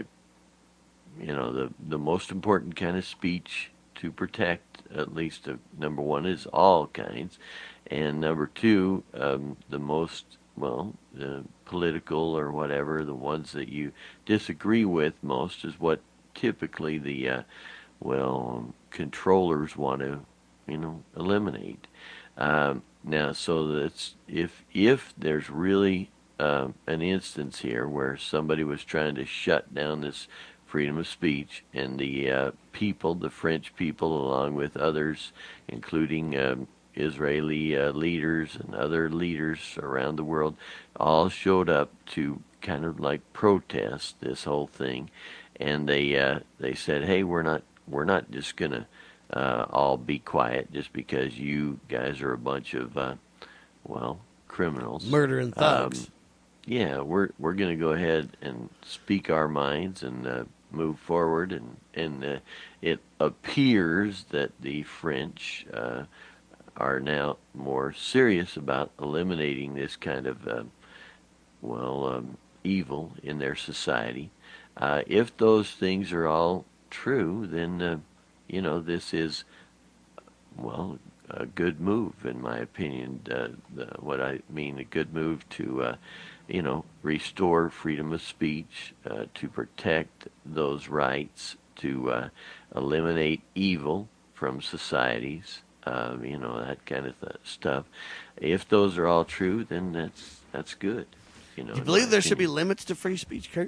you know, the the most important kind of speech to protect, at least, uh, number one, is all kinds, and number two, um, the most, well, uh, political or whatever, the ones that you disagree with most, is what typically the, uh, well, um, controllers want to, you know, eliminate. Um, now, so that's if if there's really uh, an instance here where somebody was trying to shut down this freedom of speech, and the uh, people, the French people, along with others, including um, Israeli uh, leaders and other leaders around the world, all showed up to kind of like protest this whole thing, and they uh, they said, "Hey, we're not we're not just gonna uh, all be quiet just because you guys are a bunch of uh, well criminals, murdering thugs." Um, yeah, we're we're gonna go ahead and speak our minds and uh, move forward, and and uh, it appears that the French uh, are now more serious about eliminating this kind of uh, well um, evil in their society. Uh, if those things are all true, then uh, you know this is well a good move, in my opinion. Uh, the, what I mean, a good move to uh, you know, restore freedom of speech, uh, to protect those rights, to uh, eliminate evil from societies, uh, you know, that kind of th- stuff. If those are all true, then that's that's good. You know, do you believe there should be limits to free speech, Kurt?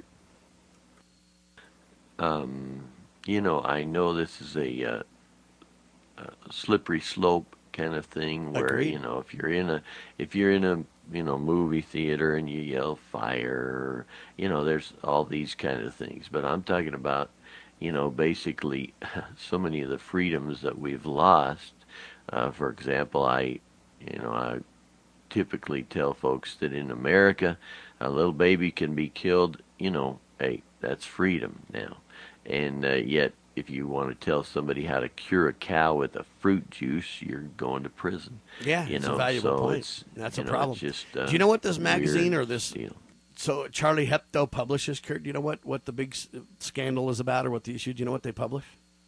Um, you know, I know this is a, uh, a slippery slope kind of thing where Agreed. You know, if you're in a if you're in a you know, movie theater and you yell fire, you know, there's all these kind of things. But I'm talking about, you know, basically so many of the freedoms that we've lost. Uh, for example, I, you know, I typically tell folks that in America, a little baby can be killed, you know, hey, that's freedom now. And uh, yet, if you want to tell somebody how to cure a cow with a fruit juice, you're going to prison. Yeah, you it's know? a valuable so point. It's, That's you a know, problem. It's just, uh, do you know what this magazine or this? Deal. So Charlie Hebdo publishes, Kurt. Do you know what, what the big s- scandal is about, or what the issue? Do you know what they publish?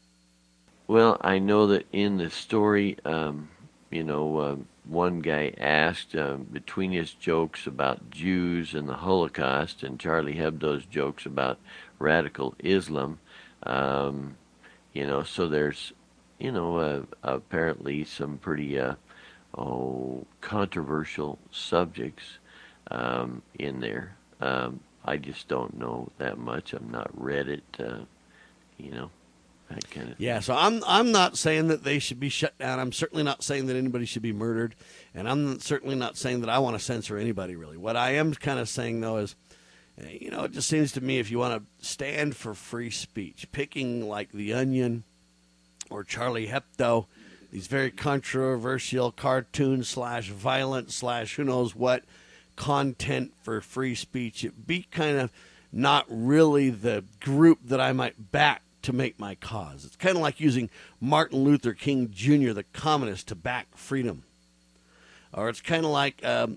Well, I know that in the story, um, you know, uh, one guy asked uh, between his jokes about Jews and the Holocaust and Charlie Hebdo's jokes about radical Islam. Um, You know, so there's, you know, uh, apparently some pretty, uh, oh, controversial subjects um, in there. Um, I just don't know that much. I've not read it, uh, you know, that kind of thing. Yeah, so I'm I'm not saying that they should be shut down. I'm certainly not saying that anybody should be murdered, and I'm certainly not saying that I want to censor anybody, really. What I am kind of saying, though, is, you know, it just seems to me if you want to stand for free speech, picking like The Onion or Charlie Hebdo, these very controversial cartoon slash violent slash who knows what content for free speech, it be kind of not really the group that I might back to make my cause. It's kind of like using Martin Luther King Junior, the communist, to back freedom. Or it's kind of like... Um,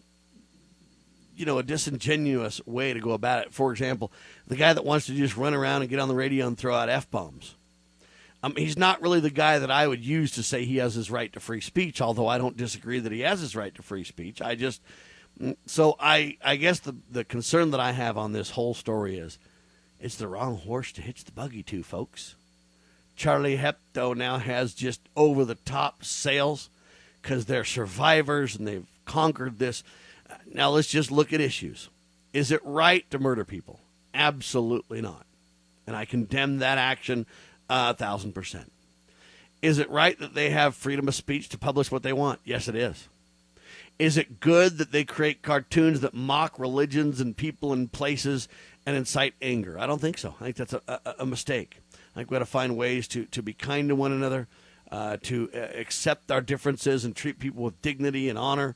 you know, a disingenuous way to go about it. For example, the guy that wants to just run around and get on the radio and throw out F-bombs. Um, he's not really the guy that I would use to say he has his right to free speech, although I don't disagree that he has his right to free speech. I just, so I, I guess the, the concern that I have on this whole story is it's the wrong horse to hitch the buggy to, folks. Charlie Hebdo now has just over-the-top sales because they're survivors and they've conquered this. Now let's just look at issues. Is it right to murder people? Absolutely not. and I condemn that action uh, a thousand percent. Is it right that they have freedom of speech to publish what they want? Yes, it is. Is it good that they create cartoons that mock religions and people and places and incite anger? I don't think so. I think that's a, a, a mistake. I think we've got to find ways to, to be kind to one another, uh, to uh, accept our differences and treat people with dignity and honor.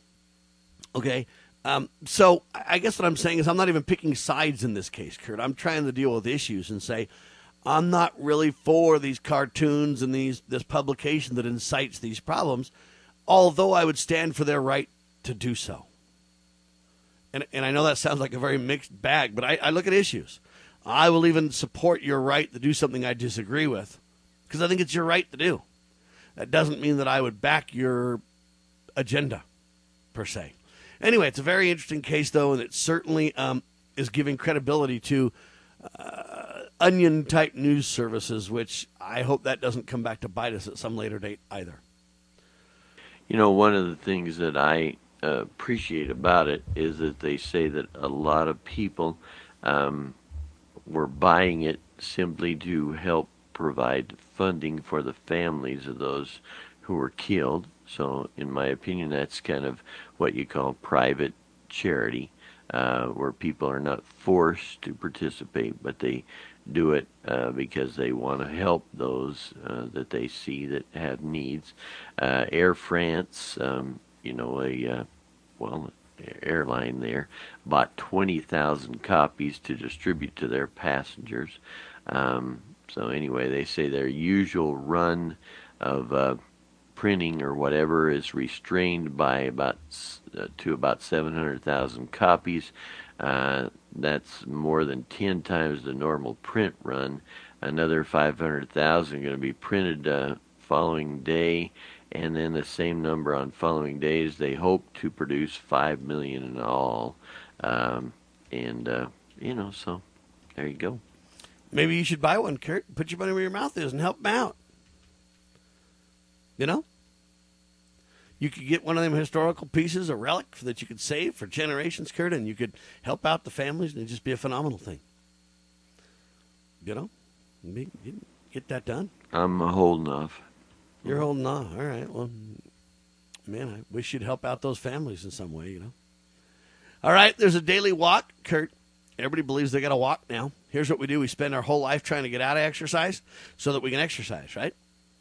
Okay? Um, so I guess what I'm saying is I'm not even picking sides in this case, Kurt. I'm trying to deal with issues and say I'm not really for these cartoons and these this publication that incites these problems, although I would stand for their right to do so. And and I know that sounds like a very mixed bag, but I, I look at issues. I will even support your right to do something I disagree with because I think it's your right to do. That doesn't mean that I would back your agenda, per se. Anyway, it's a very interesting case, though, and it certainly um, is giving credibility to uh, onion-type news services, which I hope that doesn't come back to bite us at some later date either. You know, one of the things that I uh, appreciate about it is that they say that a lot of people um, were buying it simply to help provide funding for the families of those who were killed. So, in my opinion, that's kind of what you call private charity, uh, where people are not forced to participate, but they do it uh, because they want to help those uh, that they see that have needs. Uh, Air France, um, you know, a uh, well, airline there, bought twenty thousand copies to distribute to their passengers. Um, so anyway, they say their usual run of uh, printing or whatever is restrained by about uh, to about seven hundred thousand copies. Uh, that's more than ten times the normal print run. Another five hundred thousand going to be printed uh, following day, and then the same number on following days. They hope to produce five million in all. Um, and, uh, you know, so there you go. Maybe you should buy one, Kurt. Put your money where your mouth is and help them out. You know? You could get one of them historical pieces, a relic that you could save for generations, Kurt, and you could help out the families, and it'd just be a phenomenal thing. You know? Get that done. I'm holding off. You're holding off. All right. Well, man, I wish you'd help out those families in some way, you know? All right, there's a daily walk, Kurt. Everybody believes they got to walk now. Here's what we do. We spend our whole life trying to get out of exercise so that we can exercise, right?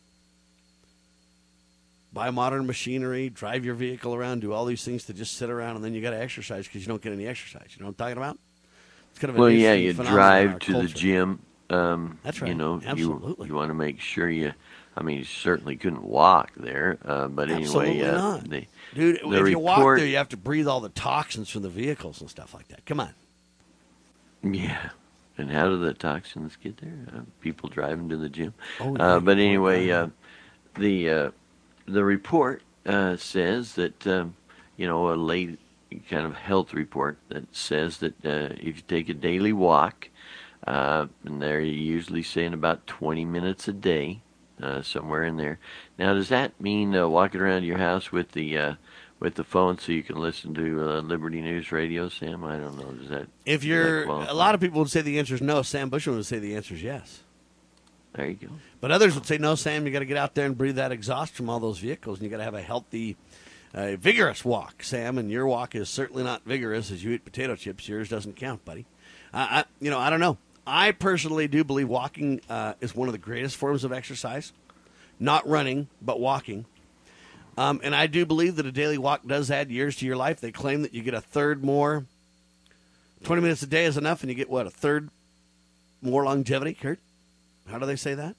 Buy modern machinery, drive your vehicle around, do all these things to just sit around, and then you got to exercise because you don't get any exercise. You know what I'm talking about? It's kind of a well, yeah, you drive to culture. the gym. Um, That's right. You know, Absolutely. you you want to make sure you. I mean, you certainly couldn't walk there, uh, but Absolutely anyway, uh, not. the, dude. the if report, you walk there, you have to breathe all the toxins from the vehicles and stuff like that. Come on. Yeah. And how do the toxins get there? Uh, people driving to the gym. Oh, yeah. Uh, but anyway, uh, the uh, the report uh, says that um, you know a late kind of health report that says that uh, if you take a daily walk, uh, and they're usually saying about twenty minutes a day, uh, somewhere in there. Now, does that mean uh, walking around your house with the uh, with the phone so you can listen to uh, Liberty News Radio, Sam? I don't know. Does that? If you're, a lot of people would say the answer is no. Sam Bushman would say the answer is yes. There you go. But others would say, no, Sam, you got to get out there and breathe that exhaust from all those vehicles, and you got to have a healthy, uh, vigorous walk, Sam. And your walk is certainly not vigorous as you eat potato chips. Yours doesn't count, buddy. Uh, I, you know, I don't know. I personally do believe walking uh, is one of the greatest forms of exercise. Not running, but walking. Um, and I do believe that a daily walk does add years to your life. They claim that you get a third more. twenty minutes a day is enough, and you get, what, a third more longevity, Kurt? How do they say that?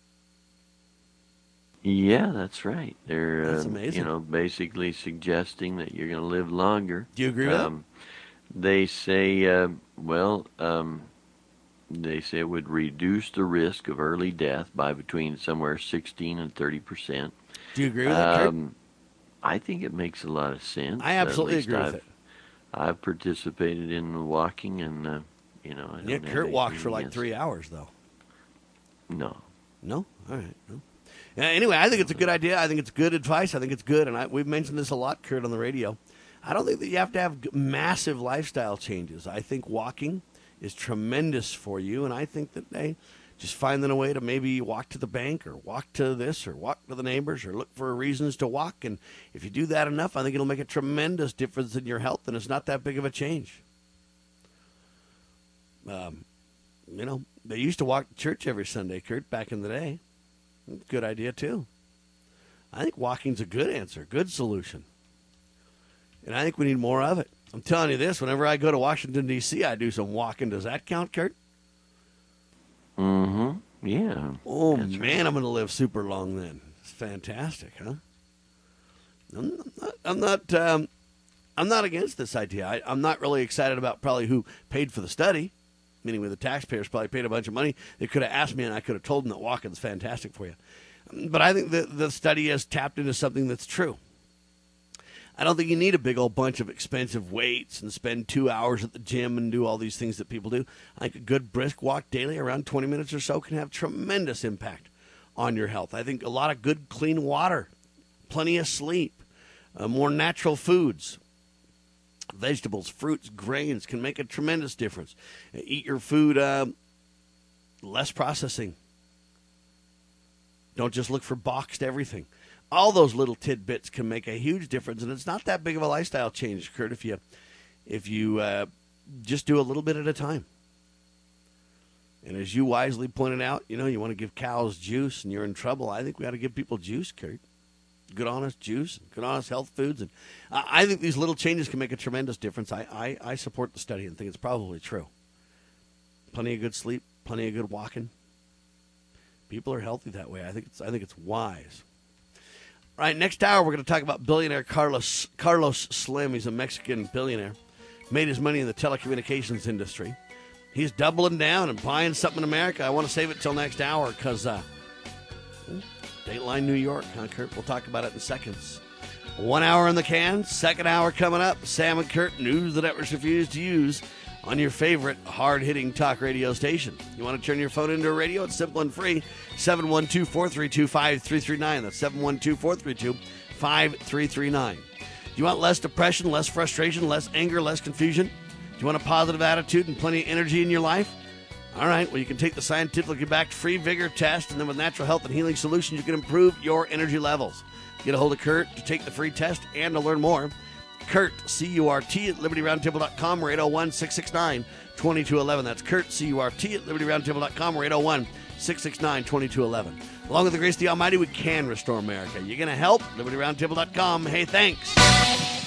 Yeah, that's right. They're That's uh, amazing. you know basically suggesting that you're going to live longer. Do you agree with um, that? They say, uh, well, um, they say it would reduce the risk of early death by between somewhere sixteen and thirty percent. Do you agree with that, Kurt? Um, I think it makes a lot of sense. I absolutely At least agree I've, with it. I've participated in walking, and uh, you know, I don't Yeah, have Kurt walks anything for like against three it. hours, though. No. No? All right. No. Yeah, anyway, I think it's a good idea. I think it's good advice. I think it's good. And I, we've mentioned this a lot, Kurt, on the radio. I don't think that you have to have g- massive lifestyle changes. I think walking is tremendous for you. And I think that they just finding a way to maybe walk to the bank or walk to this or walk to the neighbors or look for reasons to walk. And if you do that enough, I think it'll make a tremendous difference in your health, and it's not that big of a change. Um, you know, they used to walk to church every Sunday, Kurt, back in the day. Good idea, too. I think walking's a good answer, good solution. And I think we need more of it. I'm telling you this, whenever I go to Washington, D C, I do some walking. Does that count, Kurt? Mm-hmm. Yeah. Oh, That's man, right. I'm going to live super long then. It's fantastic, huh? I'm not, I'm not, um, I'm not against this idea. I, I'm not really excited about probably who paid for the study, meaning where the taxpayers probably paid a bunch of money. They could have asked me, and I could have told them that walking's fantastic for you. But I think that the study has tapped into something that's true. I don't think you need a big old bunch of expensive weights and spend two hours at the gym and do all these things that people do. I think a good brisk walk daily, around twenty minutes or so, can have tremendous impact on your health. I think a lot of good, clean water, plenty of sleep, uh, more natural foods, vegetables, fruits, grains can make a tremendous difference. Eat your food, uh, less processing. Don't just look for boxed everything. All those little tidbits can make a huge difference, and it's not that big of a lifestyle change, Kurt, if you, if you uh, just do a little bit at a time. And as you wisely pointed out, you know, you want to give cows juice and you're in trouble. I think we ought to give people juice, Kurt. Good, honest juice, good, honest health foods. And I think these little changes can make a tremendous difference. I, I, I support the study and think it's probably true. Plenty of good sleep, plenty of good walking. People are healthy that way. I think it's, I think it's wise. All right, next hour we're going to talk about billionaire Carlos Carlos Slim. He's a Mexican billionaire. Made his money in the telecommunications industry. He's doubling down and buying something in America. I want to save it till next hour because uh, Dateline New York, huh, Kurt? We'll talk about it in seconds. One hour in the can, second hour coming up. Sam and Kurt, news the networks refuse to use on your favorite hard-hitting talk radio station. You want to turn your phone into a radio? It's simple and free. seven one two, four three two, five three three nine. That's seven one two, four three two, five three three nine. Do you want less depression, less frustration, less anger, less confusion? Do you want a positive attitude and plenty of energy in your life? All right, well, you can take the scientifically backed free vigor test, and then with natural health and healing solutions, you can improve your energy levels. Get a hold of Kurt to take the free test and to learn more. Kurt, C U R T, at liberty roundtable dot com or eight oh one, six six nine, two two one one. That's Kurt, C U R T, at liberty roundtable dot com or eight oh one, six six nine, two two one one. Along with the grace of the Almighty, we can restore America. You're going to help? liberty roundtable dot com. Hey, thanks.